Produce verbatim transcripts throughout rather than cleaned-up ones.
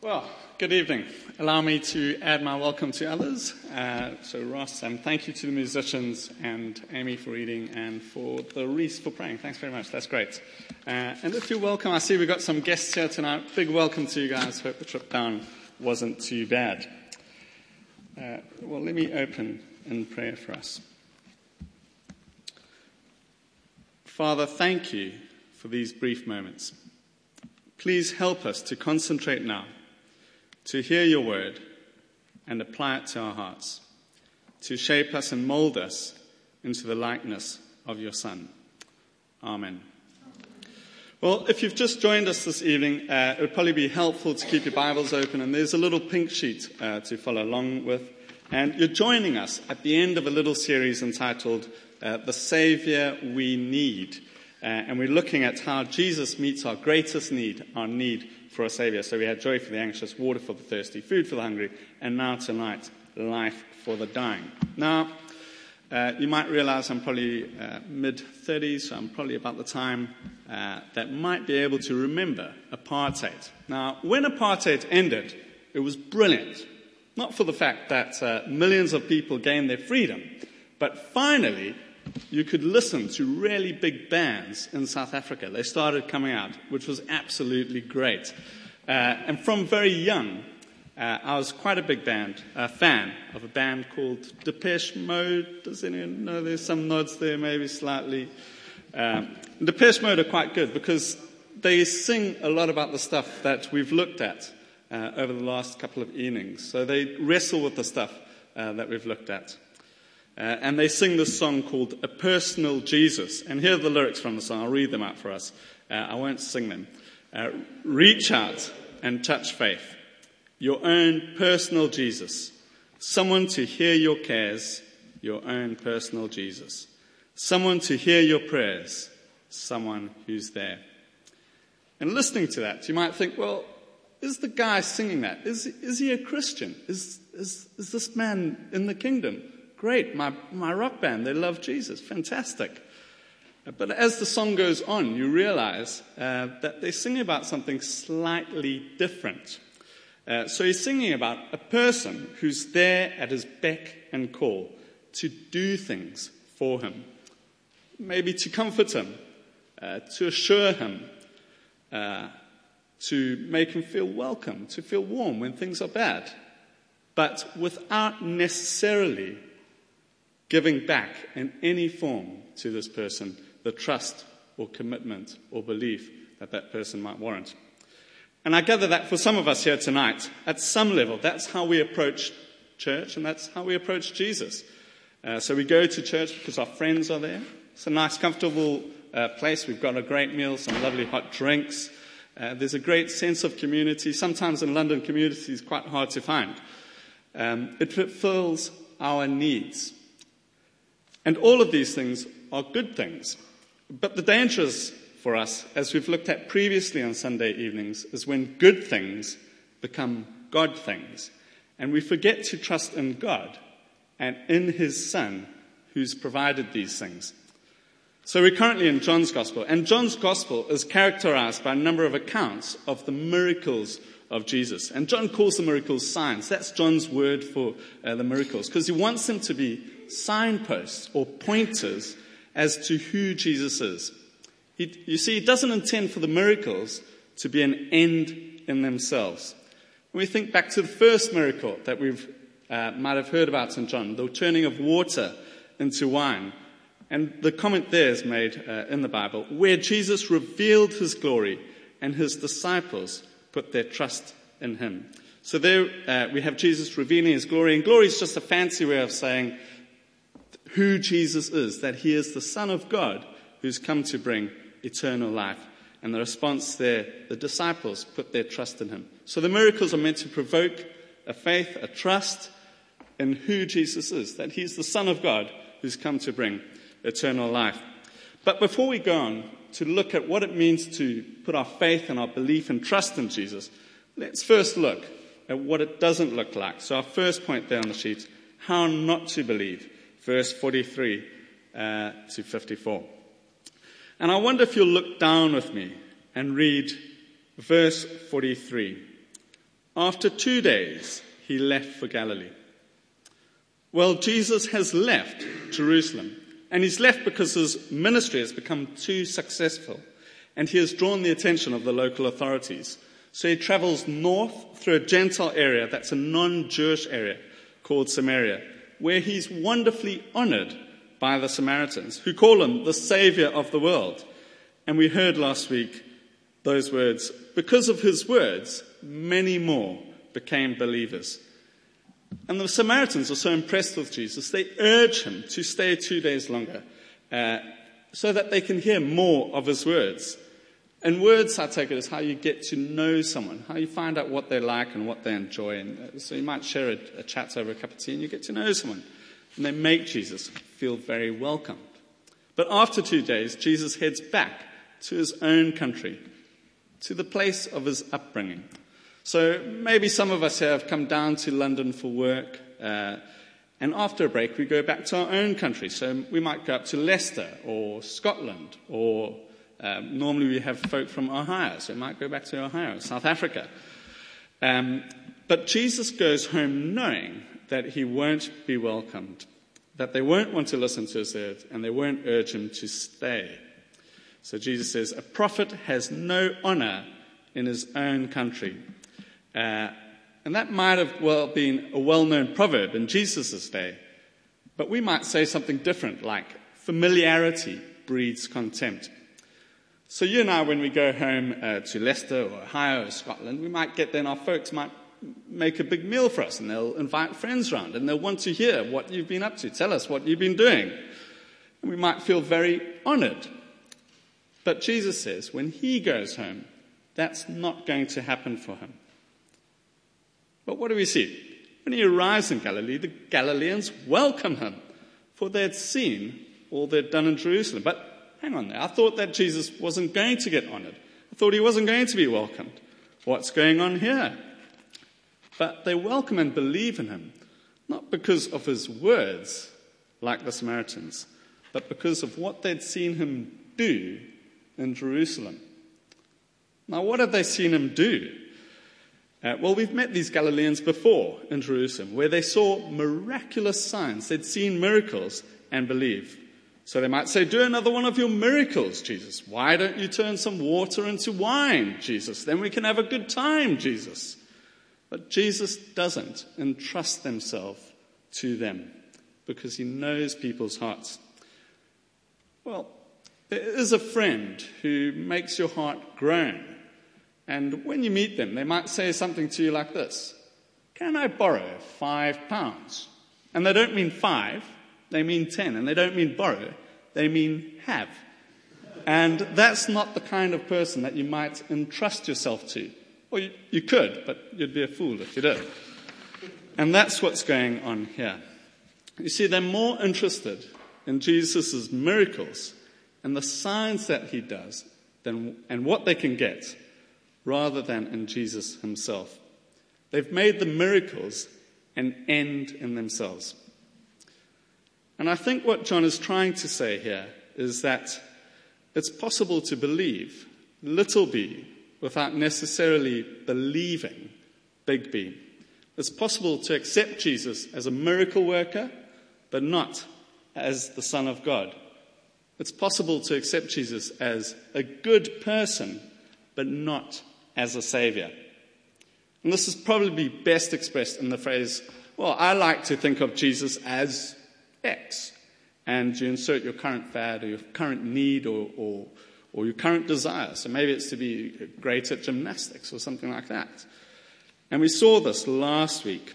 Well, good evening. Allow me to add my welcome to others. Uh, so Ross, and thank you to the musicians and Amy for reading and for the Reese for praying. Thanks very much. That's great. Uh, and if you're welcome, I see we've got some guests here tonight. Big welcome to you guys. Hope the trip down wasn't too bad. Uh, well, let me open in prayer for us. Father, thank you for these brief moments. Please help us to concentrate now, to hear your word and apply it to our hearts, to shape us and mold us into the likeness of your Son. Amen. Well, if you've just joined us this evening, uh, it would probably be helpful to keep your Bibles open, and there's a little pink sheet uh, to follow along with. And you're joining us at the end of a little series entitled uh, The Saviour We Need. Uh, and we're looking at how Jesus meets our greatest need, our need for a Saviour. So we had joy for the anxious, water for the thirsty, food for the hungry, and now tonight, life for the dying. Now, uh, you might realize I'm probably uh, mid-thirties, so I'm probably about the time uh, that might be able to remember apartheid. Now, when apartheid ended, it was brilliant. Not for the fact that uh, millions of people gained their freedom, but finally, you could listen to really big bands in South Africa. They started coming out, which was absolutely great. Uh, and from very young, uh, I was quite a big band, a fan of a band called Depeche Mode. Does anyone know? There's some nods there, maybe slightly. Um, Depeche Mode are quite good because they sing a lot about the stuff that we've looked at uh, over the last couple of evenings. So they wrestle with the stuff uh, that we've looked at. Uh, and they sing this song called A Personal Jesus. And here are the lyrics from the song. I'll read them out for us. Uh, I won't sing them. Uh, Reach out and touch faith. Your own personal Jesus. Someone to hear your cares. Your own personal Jesus. Someone to hear your prayers. Someone who's there. And listening to that, you might think, well, is the guy singing that? Is, is he a Christian? Is, is, is this man in the kingdom? Great, my, my rock band, they love Jesus. Fantastic. But as the song goes on, you realize uh, that they're singing about something slightly different. Uh, so he's singing about a person who's there at his beck and call to do things for him. Maybe to comfort him, uh, to assure him, uh, to make him feel welcome, to feel warm when things are bad. But without necessarily giving back in any form to this person the trust or commitment or belief that that person might warrant. And I gather that for some of us here tonight, at some level, that's how we approach church and that's how we approach Jesus. Uh, so we go to church because our friends are there. It's a nice, comfortable uh, place. We've got a great meal, some lovely hot drinks. Uh, there's a great sense of community. Sometimes in London, community is quite hard to find. Um, it fulfills our needs. And all of these things are good things. But the dangers for us, as we've looked at previously on Sunday evenings, is when good things become God things. And we forget to trust in God and in his Son who's provided these things. So we're currently in John's Gospel. And John's Gospel is characterized by a number of accounts of the miracles of Jesus. And John calls the miracles signs. That's John's word for uh, the miracles, because he wants them to be signposts or pointers as to who Jesus is. He, you see, he doesn't intend for the miracles to be an end in themselves. When we think back to the first miracle that we've uh, might have heard about in John, the turning of water into wine. And the comment there is made uh, in the Bible, where Jesus revealed his glory and his disciples put their trust in him. So there uh, we have Jesus revealing his glory. And glory is just a fancy way of saying who Jesus is, that he is the Son of God who's come to bring eternal life. And the response there, the disciples put their trust in him. So the miracles are meant to provoke a faith, a trust in who Jesus is, that he's the Son of God who's come to bring eternal life. But before we go on to look at what it means to put our faith and our belief and trust in Jesus, let's first look at what it doesn't look like. So our first point there on the sheet, how not to believe. Verse forty-three uh, to fifty-four. And I wonder if you'll look down with me and read verse forty-three. After two days, he left for Galilee. Well, Jesus has left Jerusalem, and he's left because his ministry has become too successful, and he has drawn the attention of the local authorities. So he travels north through a Gentile area that's a non-Jewish area called Samaria, where he's wonderfully honored by the Samaritans, who call him the Savior of the world. And we heard last week those words, because of his words, many more became believers. And the Samaritans are so impressed with Jesus, they urge him to stay two days longer uh, so that they can hear more of his words. And words, I take it, is how you get to know someone, how you find out what they like and what they enjoy. And so you might share a, a chat over a cup of tea and you get to know someone. And they make Jesus feel very welcomed. But after two days, Jesus heads back to his own country, to the place of his upbringing. So maybe some of us here have come down to London for work, uh, and after a break we go back to our own country. So we might go up to Leicester or Scotland, or um, normally we have folk from Ohio, so we might go back to Ohio, South Africa. Um, but Jesus goes home knowing that he won't be welcomed, that they won't want to listen to his word, and they won't urge him to stay. So Jesus says, a prophet has no honor in his own country. Uh, and that might have well been a well-known proverb in Jesus' day. But we might say something different, like familiarity breeds contempt. So you and I, when we go home uh, to Leicester or Ohio or Scotland, we might get there and our folks might make a big meal for us and they'll invite friends round and they'll want to hear what you've been up to. Tell us what you've been doing. And we might feel very honored. But Jesus says when he goes home, that's not going to happen for him. But what do we see? When he arrives in Galilee, the Galileans welcome him, for they'd seen all they'd done in Jerusalem. But hang on there, I thought that Jesus wasn't going to get honored. I thought he wasn't going to be welcomed. What's going on here? But they welcome and believe in him, not because of his words, like the Samaritans, but because of what they'd seen him do in Jerusalem. Now, what have they seen him do? Uh, well, we've met these Galileans before in Jerusalem, where they saw miraculous signs. They'd seen miracles and believed. So they might say, do another one of your miracles, Jesus. Why don't you turn some water into wine, Jesus? Then we can have a good time, Jesus. But Jesus doesn't entrust himself to them because he knows people's hearts. Well, there is a friend who makes your heart groan. And when you meet them, they might say something to you like this. Can I borrow five pounds? And they don't mean five, they mean ten. And they don't mean borrow, they mean have. And that's not the kind of person that you might entrust yourself to. Or you, you could, but you'd be a fool if you did. And that's what's going on here. You see, they're more interested in Jesus' miracles and the signs that he does than, and what they can get, rather than in Jesus himself. They've made the miracles an end in themselves. And I think what John is trying to say here is that it's possible to believe little b without necessarily believing big B. It's possible to accept Jesus as a miracle worker, but not as the Son of God. It's possible to accept Jesus as a good person, but not as a savior. And this is probably best expressed in the phrase, well, I like to think of Jesus as X. And you insert your current fad or your current need or, or, or your current desire. So maybe it's to be great at gymnastics or something like that. And we saw this last week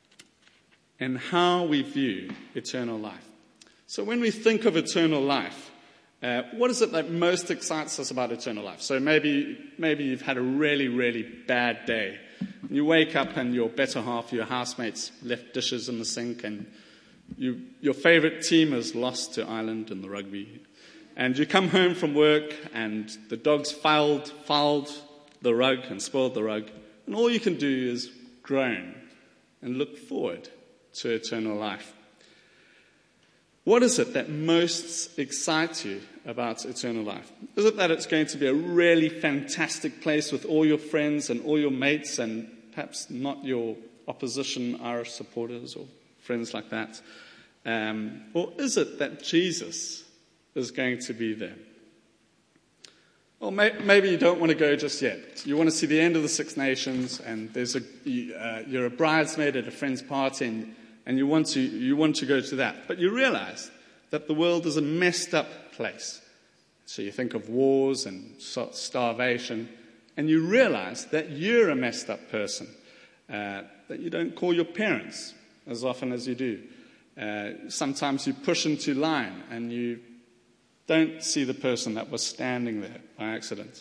in how we view eternal life. So when we think of eternal life, uh, what is it that most excites us about eternal life? So maybe maybe you've had a really, really bad day. You wake up and your better half, your housemates, left dishes in the sink, and you, your favorite team has lost to Ireland in the rugby. And you come home from work and the dogs fouled, fouled the rug and spoiled the rug. And all you can do is groan and look forward to eternal life. What is it that most excites you about eternal life? Is it that it's going to be a really fantastic place with all your friends and all your mates and perhaps not your opposition Irish supporters or friends like that? Um, or is it that Jesus is going to be there? Well, may, maybe you don't want to go just yet. You want to see the end of the Six Nations, and there's a, uh, you're a bridesmaid at a friend's party, and, and you want to you want to go to that. But you realize that the world is a messed up place. So you think of wars and starvation, and you realize that you're a messed up person, uh, that you don't call your parents as often as you do. Uh, sometimes you push into line and you don't see the person that was standing there by accident.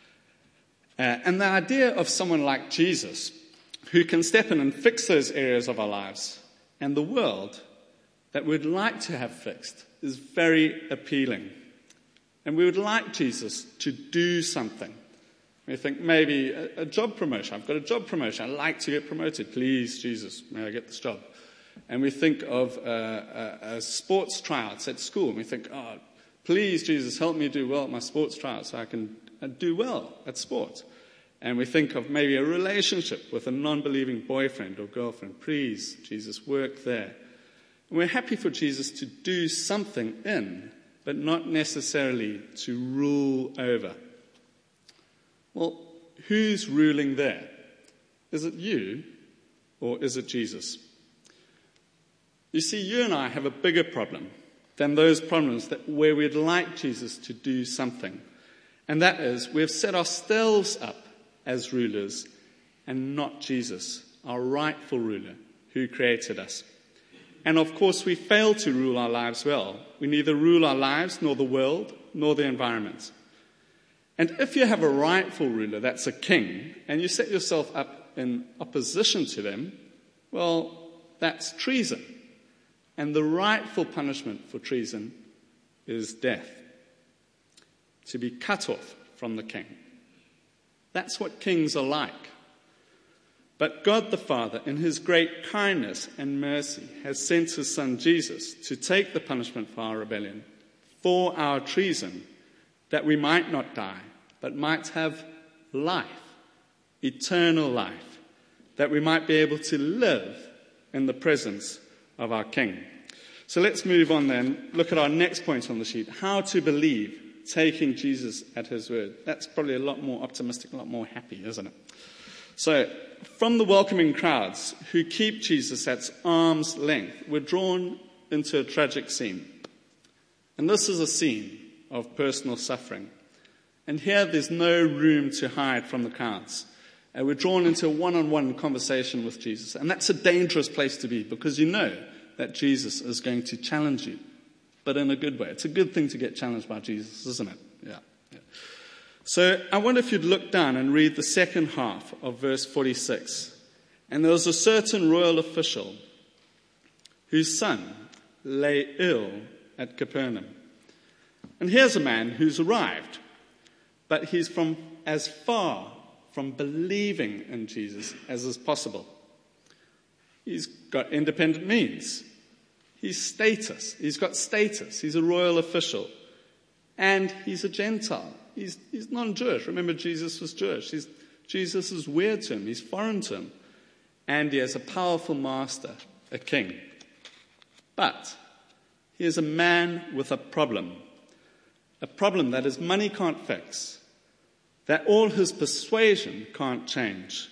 Uh, and the idea of someone like Jesus, who can step in and fix those areas of our lives and the world that we'd like to have fixed, is very appealing. And we would like Jesus to do something. We think maybe a, a job promotion. I've got a job promotion. I'd like to get promoted. Please, Jesus, may I get this job? And we think of uh, a, a sports tryouts at school. And we think, oh, please, Jesus, help me do well at my sports tryouts so I can do well at sport. And we think of maybe a relationship with a non-believing boyfriend or girlfriend. Please, Jesus, work there. And we're happy for Jesus to do something in, but not necessarily to rule over. Well, who's ruling there? Is it you or is it Jesus? You see, you and I have a bigger problem than those problems that where we'd like Jesus to do something. And that is, we've set ourselves up as rulers and not Jesus, our rightful ruler who created us. And of course, we fail to rule our lives well. We neither rule our lives, nor the world, nor the environment. And if you have a rightful ruler, that's a king, and you set yourself up in opposition to them, well, that's treason. And the rightful punishment for treason is death. To be cut off from the king. That's what kings are like. But God the Father, in his great kindness and mercy, has sent his Son Jesus to take the punishment for our rebellion, for our treason, that we might not die, but might have life, eternal life, that we might be able to live in the presence of our King. So let's move on then, look at our next point on the sheet, how to believe, taking Jesus at his word. That's probably a lot more optimistic, a lot more happy, isn't it? So, from the welcoming crowds who keep Jesus at arm's length, we're drawn into a tragic scene. And this is a scene of personal suffering. And here there's no room to hide from the crowds. And we're drawn into a one-on-one conversation with Jesus. And that's a dangerous place to be because you know that Jesus is going to challenge you, but in a good way. It's a good thing to get challenged by Jesus, isn't it? Yeah. yeah. So I wonder if you'd look down and read the second half of verse forty-six. And there was a certain royal official whose son lay ill at Capernaum. And here's a man who's arrived, but he's from as far from believing in Jesus as is possible. He's got independent means. He's status. He's got status. He's a royal official. And he's a Gentile. He's, he's non-Jewish. Remember, Jesus was Jewish. He's, Jesus is weird to him. He's foreign to him. And he has a powerful master, a king. But he is a man with a problem. A problem that his money can't fix. That all his persuasion can't change.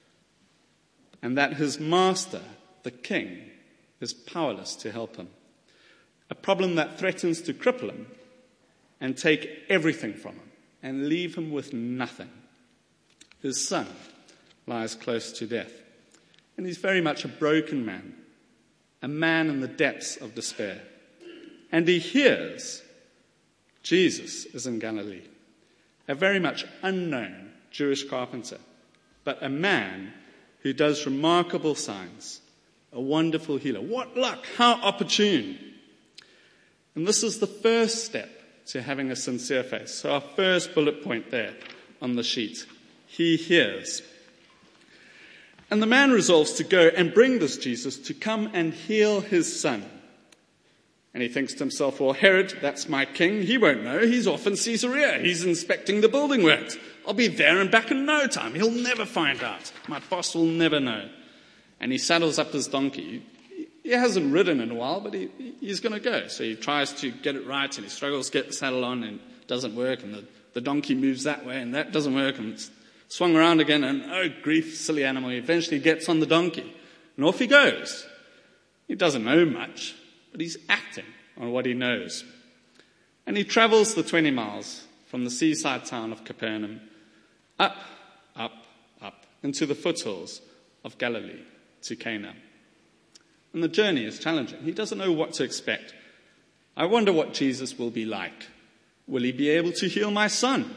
And that his master, the king, is powerless to help him. A problem that threatens to cripple him and take everything from him and leave him with nothing. His son lies close to death. And he's very much a broken man, a man in the depths of despair. And he hears Jesus is in Galilee, a very much unknown Jewish carpenter, but a man who does remarkable signs, a wonderful healer. What luck! How opportune! And this is the first step to having a sincere faith. So our first bullet point there on the sheet. He hears. And the man resolves to go and bring this Jesus to come and heal his son. And he thinks to himself, well, Herod, that's my king. He won't know. He's off in Caesarea. He's inspecting the building works. I'll be there and back in no time. He'll never find out. My boss will never know. And he saddles up his donkey. He hasn't ridden in a while, but he, he's going to go. So he tries to get it right, and he struggles to get the saddle on, and it doesn't work. And the, the donkey moves that way, and that doesn't work. And it's swung around again, and oh, grief, silly animal. He eventually gets on the donkey, and off he goes. He doesn't know much, but he's acting on what he knows. And he travels the twenty miles from the seaside town of Capernaum up, up, up into the foothills of Galilee to Cana. And the journey is challenging. He doesn't know what to expect. I wonder what Jesus will be like. Will he be able to heal my son?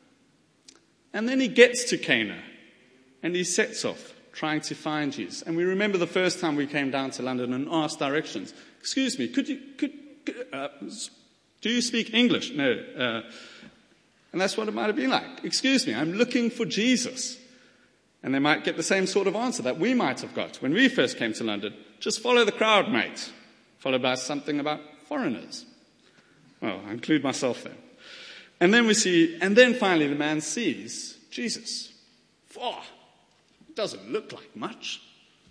And then he gets to Cana and he sets off trying to find Jesus. And we remember the first time we came down to London and asked directions. Excuse me, could you, could, could uh, do you speak English? No. Uh, and that's what it might have been like. Excuse me, I'm looking for Jesus. And they might get the same sort of answer that we might have got when we first came to London. Just follow the crowd, mate. Followed by something about foreigners. Well, I include myself there. And then we see, and then finally the man sees Jesus. Oh, it doesn't look like much.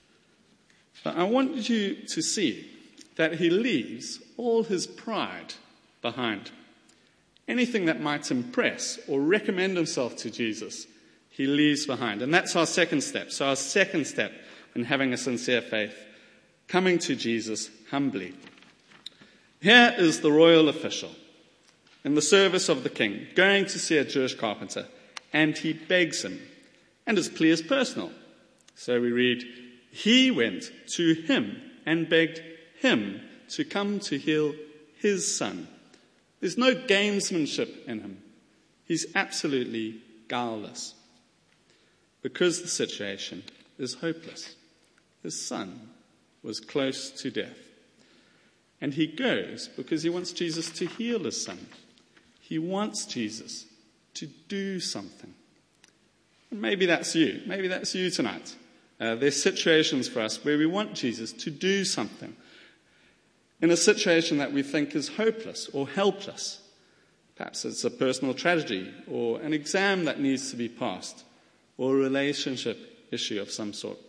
But I want you to see that he leaves all his pride behind. Anything that might impress or recommend himself to Jesus, he leaves behind. And that's our second step. So our second step in having a sincere faith, coming to Jesus humbly. Here is the royal official in the service of the king, going to see a Jewish carpenter, and he begs him. And his plea is personal. So we read, he went to him and begged him to come to heal his son. There's no gamesmanship in him. He's absolutely guileless. Because the situation is hopeless. His son was close to death. And he goes because he wants Jesus to heal his son. He wants Jesus to do something. And maybe that's you. Maybe that's you tonight. Uh, there's situations for us where we want Jesus to do something in a situation that we think is hopeless or helpless. Perhaps it's a personal tragedy or an exam that needs to be passed or a relationship issue of some sort.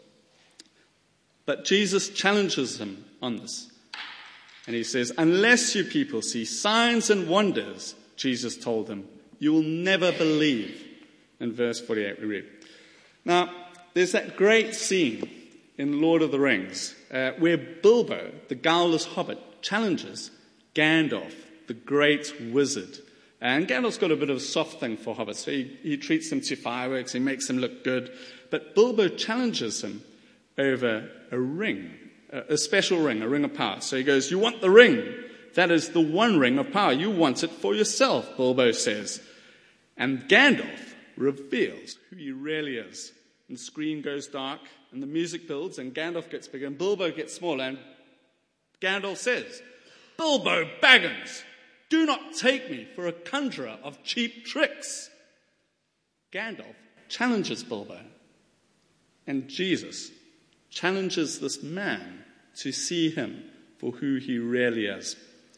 But Jesus challenges him on this. And he says, unless you people see signs and wonders, Jesus told them, you will never believe. In verse forty-eight we read. Now, there's that great scene in Lord of the Rings uh, where Bilbo, the guileless hobbit, challenges Gandalf, the great wizard. And Gandalf's got a bit of a soft thing for hobbits. So he, he treats them to fireworks, he makes them look good. But Bilbo challenges him over a ring, a special ring, a ring of power. So he goes, you want the ring? That is the one ring of power. You want it for yourself, Bilbo says. And Gandalf reveals who he really is. And the screen goes dark, and the music builds, and Gandalf gets bigger, and Bilbo gets smaller. And Gandalf says, Bilbo Baggins, do not take me for a conjurer of cheap tricks. Gandalf challenges Bilbo. And Jesus challenges this man to see him for who he really is.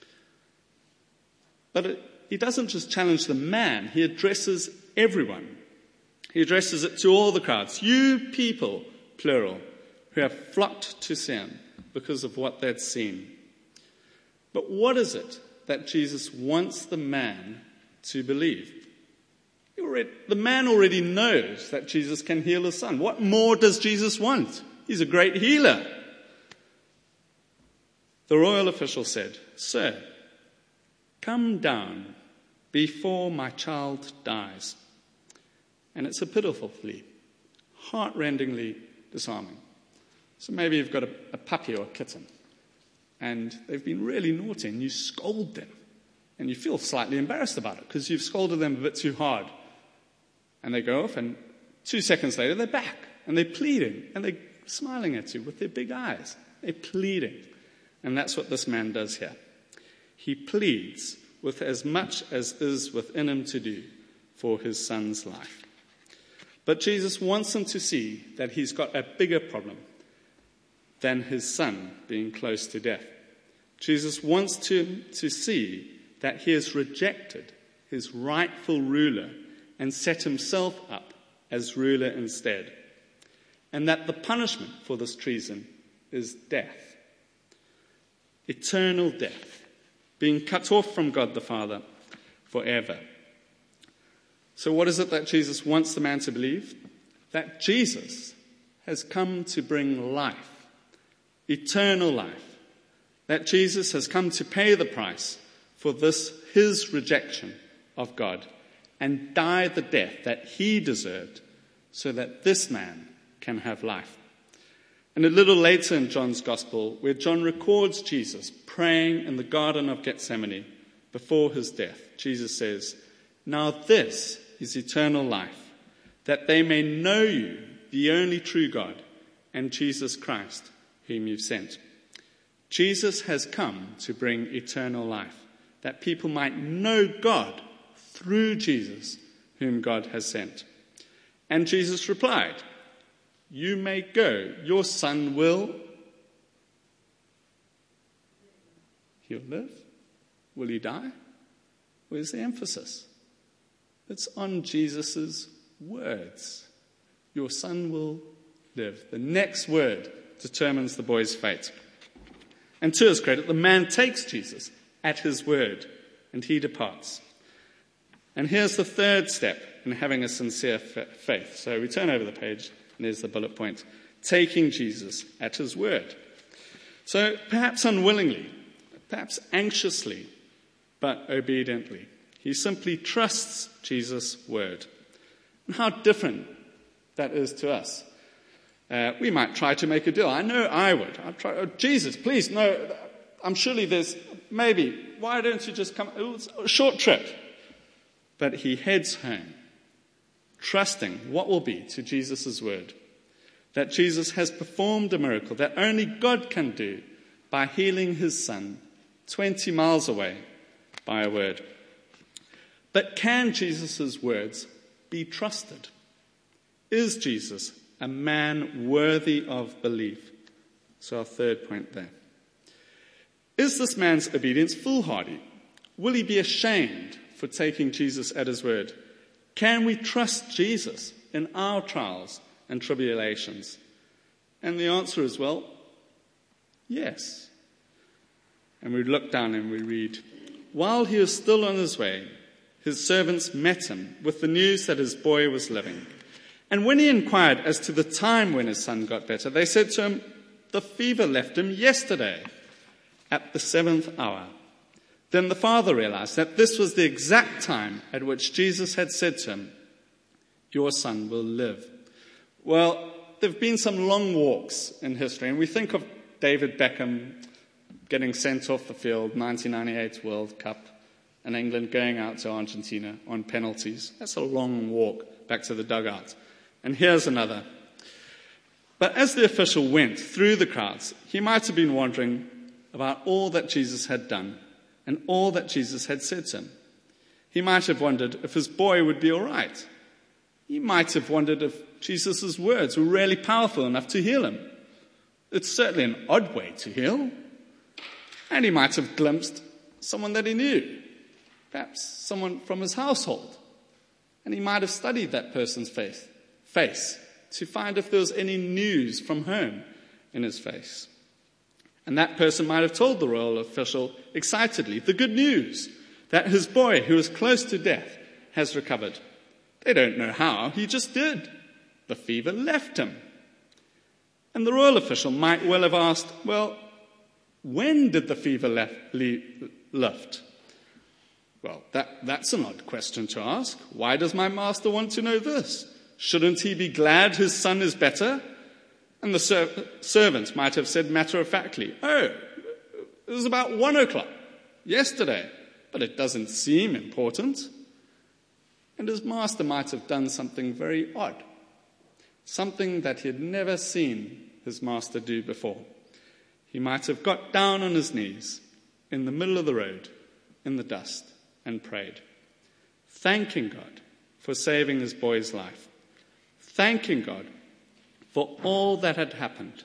But it, he doesn't just challenge the man, he addresses everyone. He addresses it to all the crowds. You people, plural, who have flocked to see him because of what they'd seen. But what is it that Jesus wants the man to believe? He already, the man already knows that Jesus can heal his son. What more does Jesus want? He's a great healer. The royal official said, Sir, come down before my child dies. And it's a pitiful plea, heart-rendingly disarming. So maybe you've got a, a puppy or a kitten, and they've been really naughty, and you scold them. And you feel slightly embarrassed about it, because you've scolded them a bit too hard. And they go off, and two seconds later, they're back. And they're pleading, and they're smiling at you with their big eyes. They're pleading. And that's what this man does here. He pleads with as much as is within him to do for his son's life. But Jesus wants him to see that he's got a bigger problem than his son being close to death. Jesus wants to, to see that he has rejected his rightful ruler and set himself up as ruler instead, and that the punishment for this treason is death, eternal death, being cut off from God the Father forever. So what is it that Jesus wants the man to believe? That Jesus has come to bring life, eternal life. That Jesus has come to pay the price for this, his rejection of God, and die the death that he deserved so that this man can have life. And a little later in John's Gospel, where John records Jesus praying in the Garden of Gethsemane before his death, Jesus says, "Now this is eternal life, that they may know you, the only true God, and Jesus Christ, whom you've sent." Jesus has come to bring eternal life, that people might know God through Jesus, whom God has sent. And Jesus replied, "You may go. Your son will..." He'll live. Will he die? Where's the emphasis? It's on Jesus' words. Your son will live. The next word determines the boy's fate. And to his credit, the man takes Jesus at his word, and he departs. And here's the third step in having a sincere faith. So we turn over the page, and there's the bullet point. Taking Jesus at his word. So perhaps unwillingly, perhaps anxiously, but obediently, he simply trusts Jesus' word. And how different that is to us. Uh, we might try to make a deal. I know I would. I'd try, oh, Jesus, please, no, I'm surely there's, maybe, why don't you just come, oh, it's a short trip. But he heads home, trusting what will be to Jesus' word. That Jesus has performed a miracle that only God can do by healing his son twenty miles away by a word. But can Jesus' words be trusted? Is Jesus a man worthy of belief? So our third point there. Is this man's obedience foolhardy? Will he be ashamed for taking Jesus at his word? Can we trust Jesus in our trials and tribulations? And the answer is, well, yes. And we look down and we read, "While he was still on his way, his servants met him with the news that his boy was living. And when he inquired as to the time when his son got better, they said to him, 'The fever left him yesterday at the seventh hour.' Then the father realized that this was the exact time at which Jesus had said to him, 'Your son will live.'" Well, there have been some long walks in history, and we think of David Beckham getting sent off the field, nineteen ninety-eight World Cup, and England going out to Argentina on penalties. That's a long walk back to the dugout. And here's another. But as the official went through the crowds, he might have been wondering about all that Jesus had done and all that Jesus had said to him. He might have wondered if his boy would be all right. He might have wondered if Jesus' words were really powerful enough to heal him. It's certainly an odd way to heal. And he might have glimpsed someone that he knew, perhaps someone from his household. And he might have studied that person's face, face to find if there was any news from home in his face. And that person might have told the royal official excitedly the good news that his boy, who was close to death, has recovered. They don't know how, he just did. The fever left him. And the royal official might well have asked, well, when did the fever left, lift? Well, that, that's an odd question to ask. Why does my master want to know this? Shouldn't he be glad his son is better? And the ser- servant might have said matter-of-factly, oh, it was about one o'clock yesterday, but it doesn't seem important. And his master might have done something very odd, something that he had never seen his master do before. He might have got down on his knees in the middle of the road, in the dust, and prayed, thanking God for saving his boy's life, thanking God for all that had happened.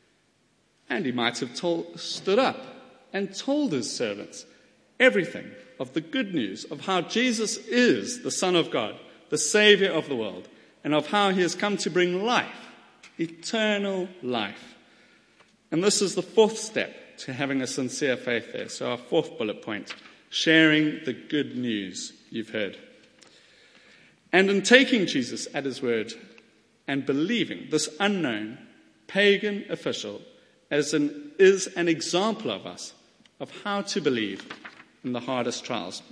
And he might have told, stood up and told his servants everything of the good news of how Jesus is the Son of God, the Savior of the world, and of how he has come to bring life, eternal life. And this is the fourth step to having a sincere faith there. So our fourth bullet point, sharing the good news you've heard. And in taking Jesus at his word and believing this unknown pagan official as an, is an example of us of how to believe in the hardest trials.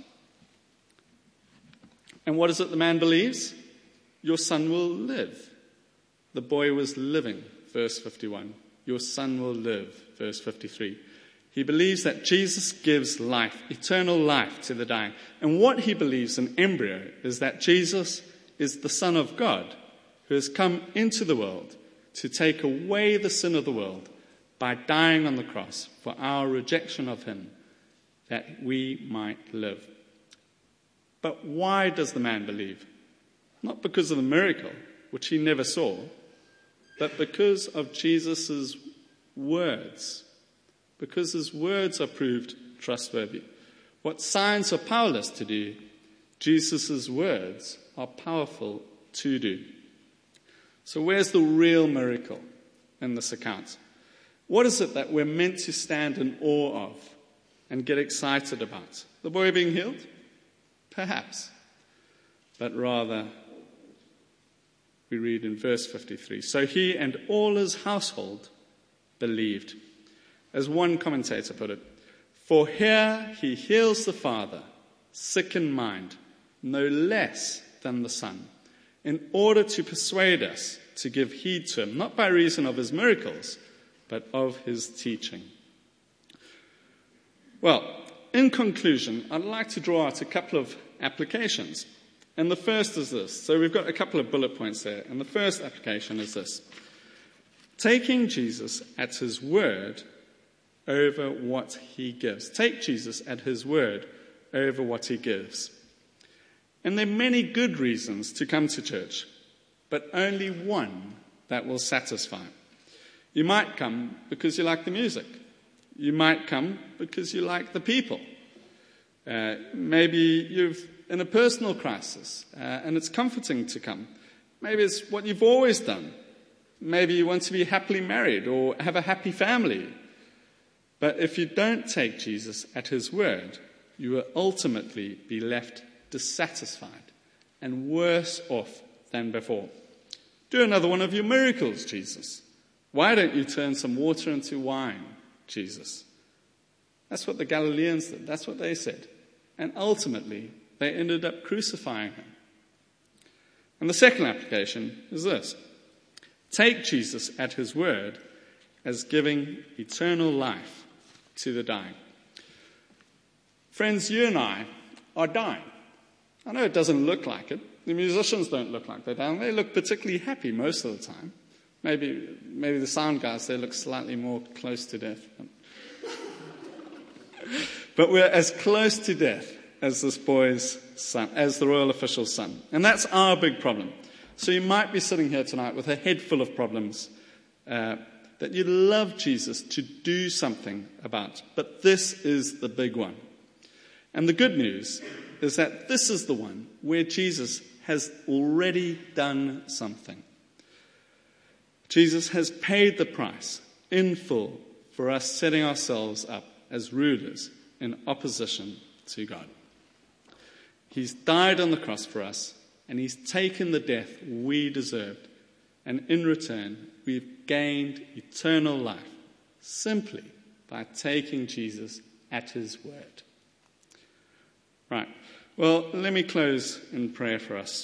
And what is it the man believes? Your son will live. The boy was living, verse fifty-one. Your son will live, verse fifty-three. He believes that Jesus gives life, eternal life to the dying. And what he believes in embryo is that Jesus is the Son of God who has come into the world to take away the sin of the world by dying on the cross for our rejection of him, that we might live. But why does the man believe? Not because of the miracle, which he never saw, but because of Jesus' words. Because his words are proved trustworthy. What signs are powerless to do, Jesus' words are powerful to do. So where's the real miracle in this account? What is it that we're meant to stand in awe of and get excited about? The boy being healed? Perhaps. But rather, we read in verse fifty-three, so he and all his household believed. As one commentator put it, for here he heals the Father, sick in mind, no less than the Son, in order to persuade us to give heed to him, not by reason of his miracles, but of his teaching. Well, in conclusion, I'd like to draw out a couple of applications. And the first is this. So we've got a couple of bullet points there. And the first application is this. Taking Jesus at his word over what he gives. Take Jesus at his word over what he gives. And there are many good reasons to come to church, but only one that will satisfy. You might come because you like the music. You might come because you like the people. Uh, maybe you're in a personal crisis, uh, and it's comforting to come. Maybe it's what you've always done. Maybe you want to be happily married or have a happy family. But if you don't take Jesus at his word, you will ultimately be left dissatisfied and worse off than before. Do another one of your miracles, Jesus. Why don't you turn some water into wine, Jesus? That's what the Galileans did. That's what they said. And ultimately, they ended up crucifying him. And the second application is this. Take Jesus at his word as giving eternal life to the dying. Friends, you and I are dying. I know it doesn't look like it. The musicians don't look like they're dying. They look particularly happy most of the time. Maybe maybe the sound guys, they look slightly more close to death. But we're as close to death as this boy's son, as the royal official's son. And that's our big problem. So you might be sitting here tonight with a head full of problems uh, that you'd love Jesus to do something about. But this is the big one. And the good news is that this is the one where Jesus has already done something. Jesus has paid the price in full for us setting ourselves up as rulers in opposition to God. He's died on the cross for us, and he's taken the death we deserved. And in return, we've gained eternal life simply by taking Jesus at his word. Right. Well, let me close in prayer for us.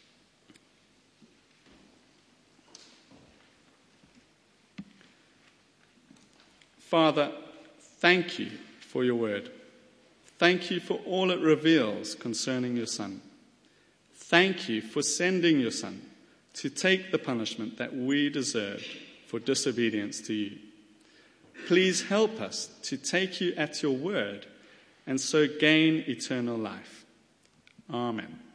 Father, thank you for your word. Thank you for all it reveals concerning your Son. Thank you for sending your Son to take the punishment that we deserved for disobedience to you. Please help us to take you at your word and so gain eternal life. Amen.